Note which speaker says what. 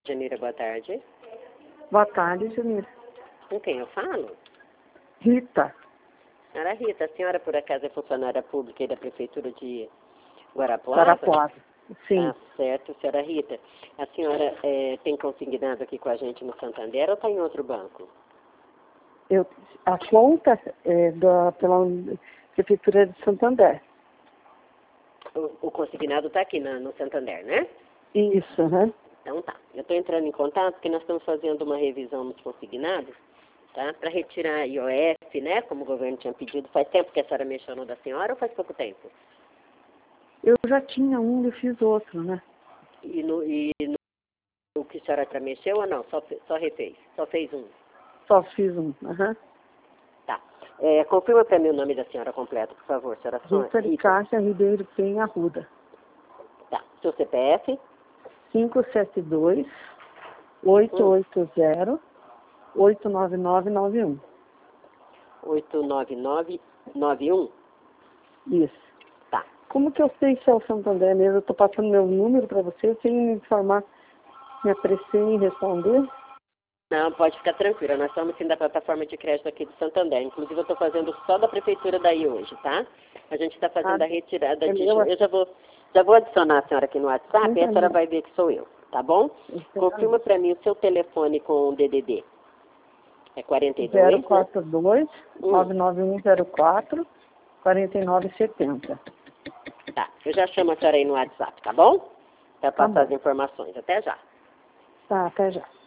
Speaker 1: Janira, boa tarde.
Speaker 2: Boa tarde, Janira.
Speaker 1: Com quem eu falo?
Speaker 2: Rita.
Speaker 1: Senhora Rita, a senhora por acaso é funcionária pública aí da Prefeitura de Guarapuava?
Speaker 2: Guarapuava. Sim.
Speaker 1: Tá certo, senhora Rita. A senhora tem consignado aqui com a gente no Santander ou está em outro banco?
Speaker 2: A conta é pela Prefeitura de Santander.
Speaker 1: O consignado está aqui no Santander, né?
Speaker 2: Isso, né?
Speaker 1: Então tá. Eu estou entrando em contato porque nós estamos fazendo uma revisão nos consignados, tá? Para retirar a IOF, né? Como o governo tinha pedido. Faz tempo que a senhora mexeu no da senhora ou faz pouco tempo?
Speaker 2: Eu já tinha um e fiz outro, né?
Speaker 1: E no que a senhora já mexeu ou não? Só refez? Só fez um?
Speaker 2: Só fiz um. Uhum.
Speaker 1: Tá. Confirma para mim o nome da senhora completo, por favor, senhora Sônia.
Speaker 2: Rita de Cássia Ribeiro Penha Arruda.
Speaker 1: Tá. Seu CPF?
Speaker 2: 572-880-89991.
Speaker 1: 89991?
Speaker 2: Isso.
Speaker 1: Tá.
Speaker 2: Como que eu sei se é o Santander mesmo? Eu estou passando meu número para você sem me informar, me apressei em responder.
Speaker 1: Não, pode ficar tranquila. Nós estamos sim da plataforma de crédito aqui do Santander. Inclusive, eu estou fazendo só da prefeitura daí hoje, tá? A gente está fazendo a retirada de... Eu já vou adicionar a senhora aqui no WhatsApp e a senhora vai ver que sou eu, tá bom? Confirma para mim o seu telefone com o DDD. É 42,
Speaker 2: 042 99104 4970.
Speaker 1: Tá, eu já chamo a senhora aí no WhatsApp, tá bom? Para passar as informações. Até já.
Speaker 2: Tá, até já.